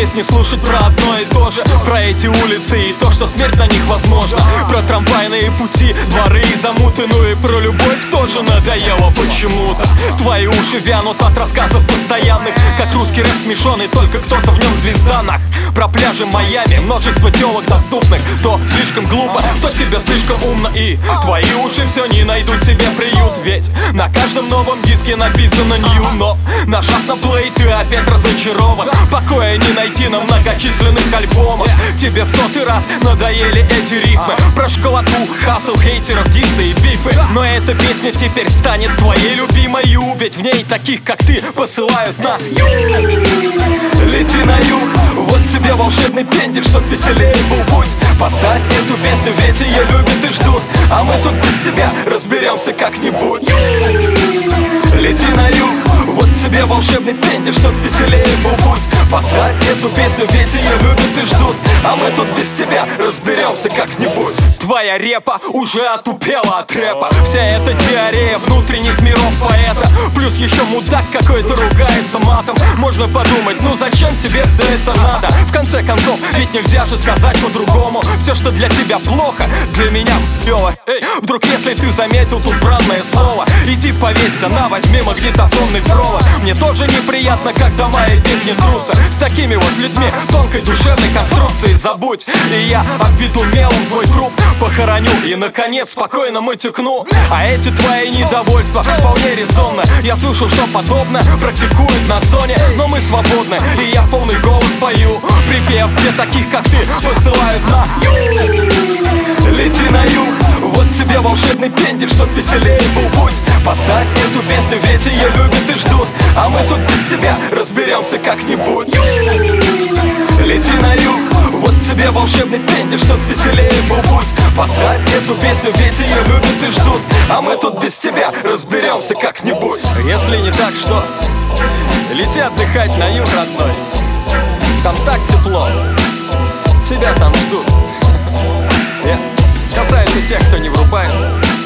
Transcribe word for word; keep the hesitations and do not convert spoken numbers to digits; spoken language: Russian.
песни слушать про одно и то же. Про эти улицы и то, что смерть на них возможна. Про трамвайные пути, дворы и замуты. Ну и про любовь тоже надоело почему-то. Твои уши вянут от рассказов постоянных, как русский рэп смешонный, только кто-то в нем звезда. Нах. Про пляжи Майами, множество телок доступных. То слишком глупо, то тебе слишком умно. И твои уши все не найдут себе приют. Ведь на каждом новом диске написано нью. Но нажав на плей, ты опять разочарован. Покоя не найти на многочисленных альбомах. Тебе в сотый раз надоели эти рифмы про школоту, хасл, хейтеров, дисы и бифы. Но эта песня теперь станет твоей любимою. Ведь в ней таких, как ты, посылают на юг. Лети на юг, вот тебе волшебный пендель, чтоб веселее был путь. Поставь эту песню, ведь ее любят и ждут, а мы тут без тебя разберемся как-нибудь. Лети на юг, вот тебе волшебный пендель, чтоб веселее был путь. Поставь эту песню, ведь ее любят и ждут, а мы тут без тебя разберемся как-нибудь. Твоя репа уже отупела от рэпа. Вся эта диарея внутренних миров поэта. Плюс еще мудак какой-то ругается матом. Можно подумать, ну зачем тебе все это надо? В конце концов, ведь нельзя же сказать по-другому. Все, что для тебя плохо, для меня хуёво. Эй, вдруг если ты заметил тут бранное слово, иди повесься на, возьми магнитофонный провод. Мне тоже неприятно, когда мои песни трутся с такими вот людьми тонкой душевной конструкции. Забудь, и я обведу мелом твой труп, похороню и, наконец, спокойно матюкну. А эти твои недовольства вполне резонно. Я слышал, что подобное практикуют на зоне. Но мы свободны, и я в полный голос пою припев для таких, как ты, посылают на юг. Лети на юг, вот тебе волшебный пендель, чтоб веселее был путь. Поставь эту песню, ведь ее любят и ждут, а мы тут без тебя разберемся как-нибудь. Лети на юг, вот тебе волшебный пендель, чтоб веселее был путь. Поставь эту песню, ведь ее любят и ждут, а мы тут без тебя разберемся как-нибудь. Если не так, что лети отдыхать на юг, родной. Там так тепло, тебя там ждут. Yeah. Касается тех, кто не врубается.